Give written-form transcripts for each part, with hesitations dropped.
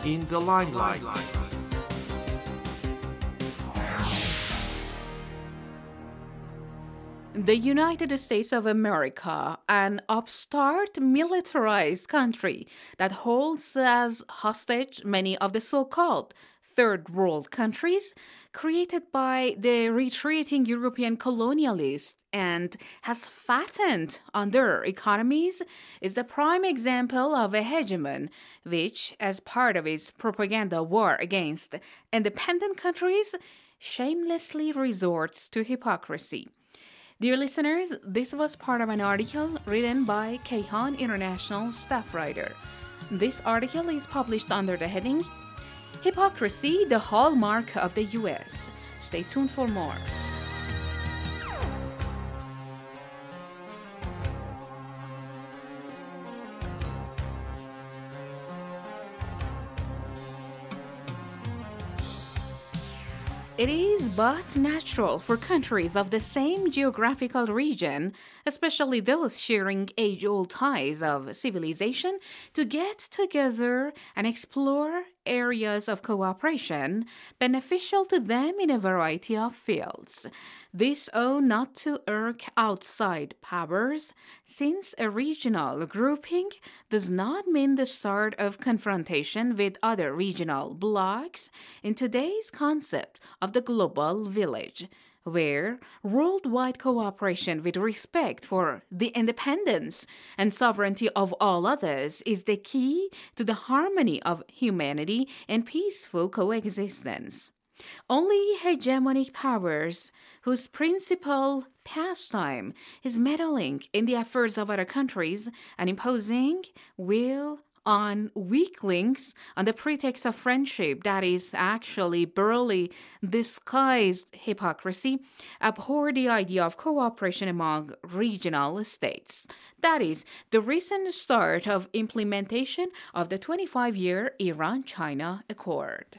in the limelight. The United States of America, an upstart militarized country that holds as hostage many of the so-called third world countries created by the retreating European colonialists and has fattened on their economies, is the prime example of a hegemon which, as part of its propaganda war against independent countries, shamelessly resorts to hypocrisy. Dear listeners, this was part of an article written by Kayhan International staff writer. This article is published under the heading Hypocrisy, the Hallmark of the U.S. Stay tuned for more. It is but natural for countries of the same geographical region, especially those sharing age-old ties of civilization, to get together and explore areas of cooperation beneficial to them in a variety of fields. This ought not to irk outside powers, since a regional grouping does not mean the start of confrontation with other regional blocs in today's concept of the global village, where worldwide cooperation with respect for the independence and sovereignty of all others is the key to the harmony of humanity and peaceful coexistence. Only hegemonic powers whose principal pastime is meddling in the affairs of other countries and imposing will on weaklings on the pretext of friendship that is actually barely disguised hypocrisy, abhor the idea of cooperation among regional states. That is, the recent start of implementation of the 25-year Iran-China Accord.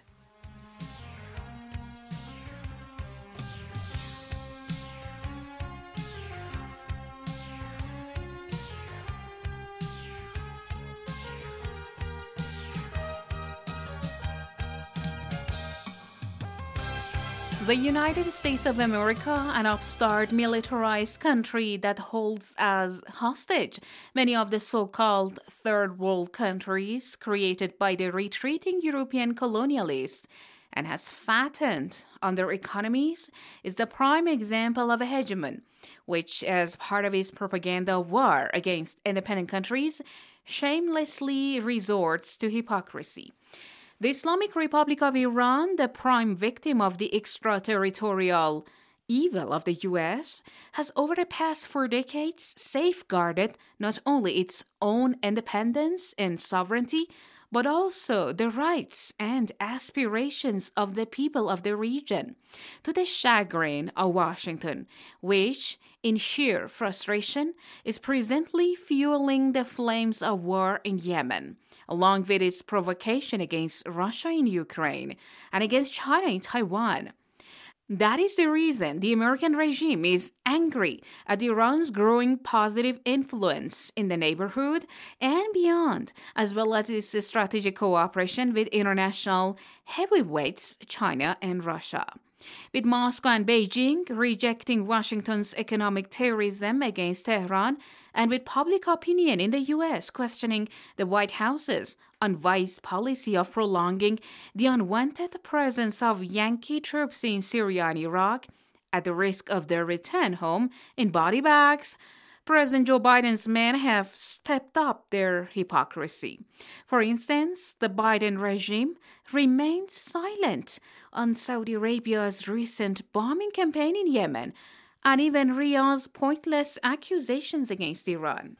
The United States of America, an upstart militarized country that holds as hostage many of the so-called third world countries created by the retreating European colonialists and has fattened on their economies, is the prime example of a hegemon, which, as part of its propaganda war against independent countries, shamelessly resorts to hypocrisy. The Islamic Republic of Iran, the prime victim of the extraterritorial evil of the U.S., has over the past 4 decades safeguarded not only its own independence and sovereignty, but also the rights and aspirations of the people of the region, to the chagrin of Washington, which, in sheer frustration, is presently fueling the flames of war in Yemen, along with its provocation against Russia in Ukraine and against China in Taiwan. That is the reason the American regime is angry at Iran's growing positive influence in the neighborhood and beyond, as well as its strategic cooperation with international heavyweights China and Russia. With Moscow and Beijing rejecting Washington's economic terrorism against Tehran, and with public opinion in the U.S. questioning the White House's unwise policy of prolonging the unwanted presence of Yankee troops in Syria and Iraq, at the risk of their return home in body bags, President Joe Biden's men have stepped up their hypocrisy. For instance, the Biden regime remained silent on Saudi Arabia's recent bombing campaign in Yemen, and even Riyadh's pointless accusations against Iran.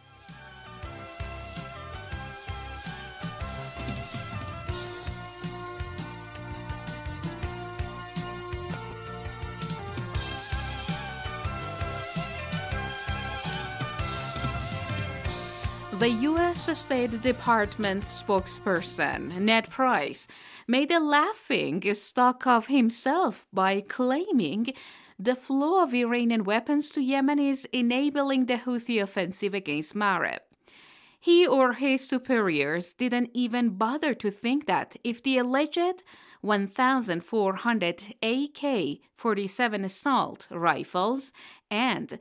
The U.S. State Department spokesperson, Ned Price, made a laughing stock of himself by claiming the flow of Iranian weapons to Yemen is enabling the Houthi offensive against Marib. He or his superiors didn't even bother to think that if the alleged 1,400 AK-47 assault rifles and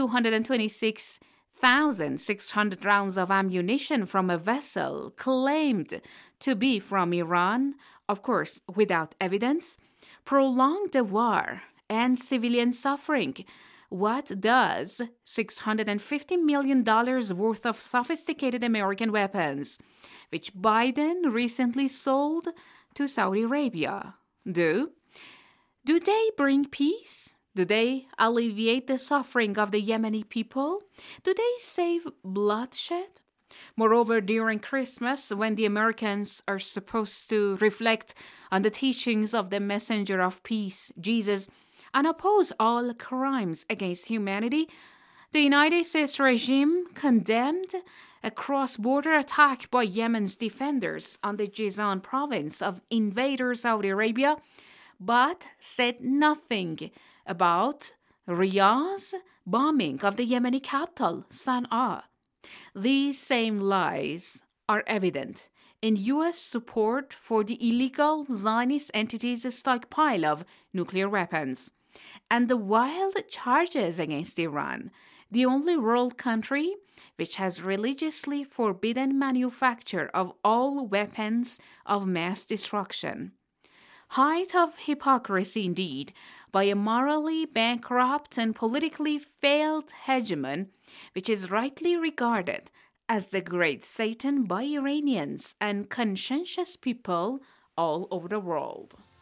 226,600 rounds of ammunition from a vessel claimed to be from Iran, of course without evidence, prolonged the war and civilian suffering, what does $650 million worth of sophisticated American weapons, which Biden recently sold to Saudi Arabia, do? Do they bring peace? Do they alleviate the suffering of the Yemeni people? Do they save bloodshed? Moreover, during Christmas, when the Americans are supposed to reflect on the teachings of the messenger of peace, Jesus, and oppose all crimes against humanity, the United States regime condemned a cross-border attack by Yemen's defenders on the Jizan province of invader Saudi Arabia, but said nothing about Riyadh's bombing of the Yemeni capital, Sana'a. These same lies are evident in U.S. support for the illegal Zionist entity's stockpile of nuclear weapons, and the wild charges against Iran, the only world country which has religiously forbidden manufacture of all weapons of mass destruction. Height of hypocrisy indeed by a morally bankrupt and politically failed hegemon, which is rightly regarded as the great Satan by Iranians and conscientious people all over the world.